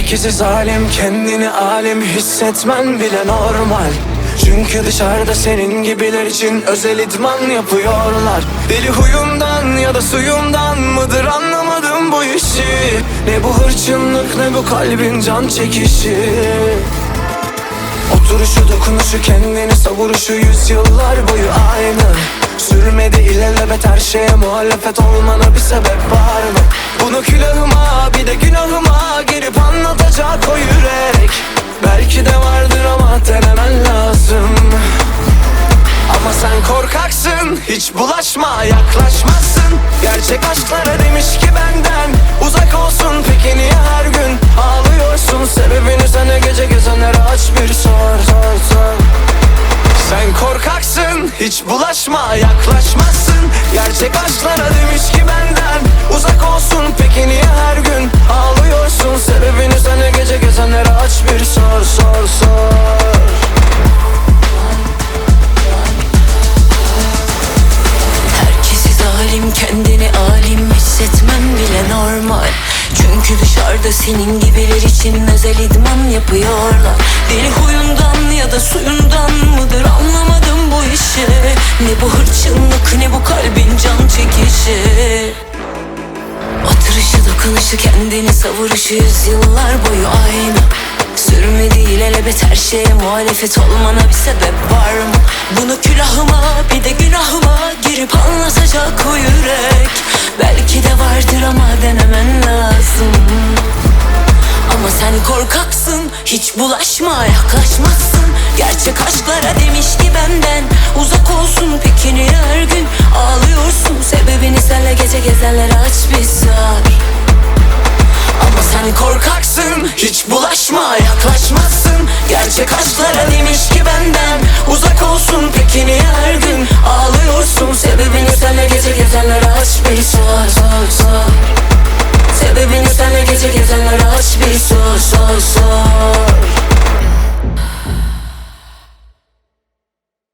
Herkesi zalim, kendini alim hissetmen bile normal. Çünkü dışarıda senin gibiler için özel idman yapıyorlar. Deli huyumdan ya da suyumdan mıdır anlamadım bu işi. Ne bu hırçınlık ne bu kalbin can çekişi. Oturuşu dokunuşu kendini savuruşu yüzyıllar boyu aynı. Sürmedi ilelebet her şeye muhalefet olmana bir sebep var mı? Bunu külahıma bir de günahıma girip anlatacak o yürek. Belki de vardır ama denemen lazım. Ama sen korkaksın, hiç bulaşma, yaklaşmazsın. Gerçek aşklara demiş ki benden uzak olsun. Peki niye her gün ağlıyorsun? Sebebini sana gece gezenlere aç bir sor. Sen korkaksın, hiç bulaşma, yaklaşmazsın. Gerçek aşklara demiş ki benden uzak olsun. Peki niye her gün ağlıyorsun? Sebebini sana gece gezenlere aç bir sor. Kendini alim hissetmem bile normal. Çünkü dışarıda senin gibiler için özel idman yapıyorlar. Deli huyundan ya da suyundan mıdır anlamadım bu işi. Ne bu hırçınlık ne bu kalbin can çekişi. Oturuşu dokunuşu kendini savuruşu yüzyıllar boyu aynı. Sürmedi ilelebet her şeye muhalefet olmana bir sebep var mı? Bunu külahıma bir de günahıma girip anlatacak o yürek. Belki de vardır ama denemen lazım. Ama sen korkaksın, hiç bulaşma, yaklaşmazsın. Gerçek aşklara demiş ki benden uzak olsun. Peki niye her gün ağlıyorsun? Sebebini senle gece gezenlere aç bir sor. Ama sen korkaksın, hiç bulaşma, yaklaşmazsın. Gerçek aşklara demiş ki benden uzak olsun. Peki niye her gün ağlıyorsun? Sebebini senle gece gezenlere aç bir sor. Sebebini senle gece gezenlere aç bir sor.